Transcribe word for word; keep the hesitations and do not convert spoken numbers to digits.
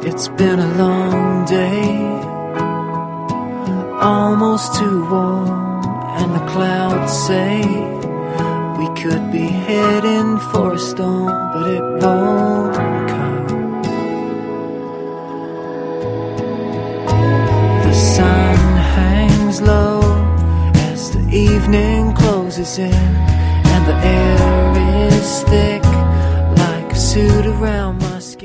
It's been a long day, almost too warm, and the clouds say we could be heading for a storm, but it won't come. The sun hangs low as the evening closes in, and the air is thick like a suit around my skin.